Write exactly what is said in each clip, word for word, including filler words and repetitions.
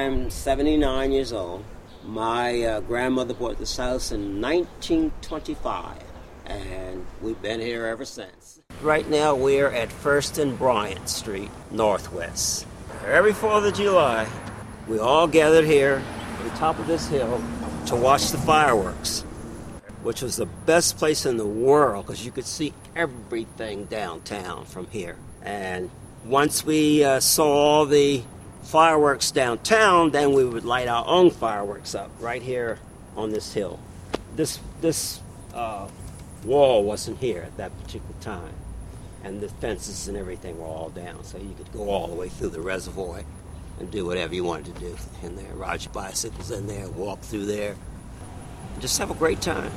I'm seventy-nine years old. My uh, grandmother bought this house in nineteen twenty-five, and we've been here ever since. Right now we're at First and Bryant Street, Northwest. Every fourth of July, we all gathered here at the top of this hill to watch the fireworks, which was the best place in the world because you could see everything downtown from here. And once we uh, saw all the fireworks downtown, then we would light our own fireworks up right here on this hill. This this uh, wall wasn't here at that particular time, and the fences and everything were all down, so you could go all the way through the reservoir and do whatever you wanted to do in there. Ride your bicycles in there, walk through there, and just have a great time.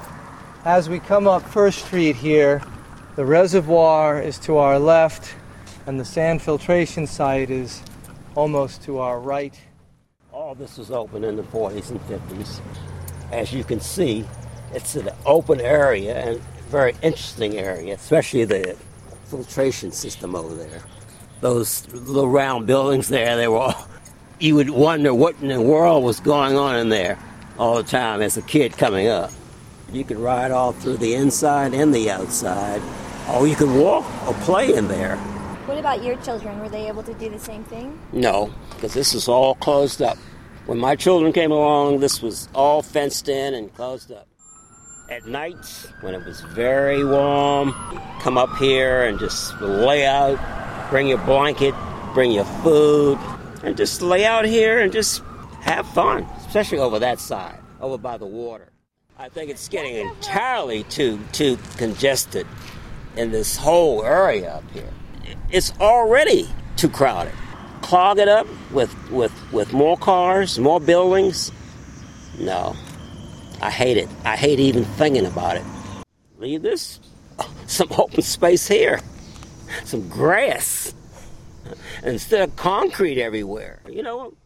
As we come up First Street here, the reservoir is to our left, and the sand filtration site is almost to our right. All this was open in the forties and fifties. As you can see, it's an open area and very interesting area, especially the filtration system over there. Those little round buildings there, they were all, you would wonder what in the world was going on in there all the time as a kid coming up. You could ride all through the inside and the outside, or you could walk or play in there. What about your children? Were they able to do the same thing? No, because this was all closed up. When my children came along, this was all fenced in and closed up. At nights, when it was very warm, come up here and just lay out, bring your blanket, bring your food, and just lay out here and just have fun, especially over that side, over by the water. I think it's getting entirely too too congested in this whole area up here. It's already too crowded. Clog it up with, with, with more cars, more buildings. No, I hate it. I hate even thinking about it. Leave this, some open space here, some grass, instead of concrete everywhere. You know,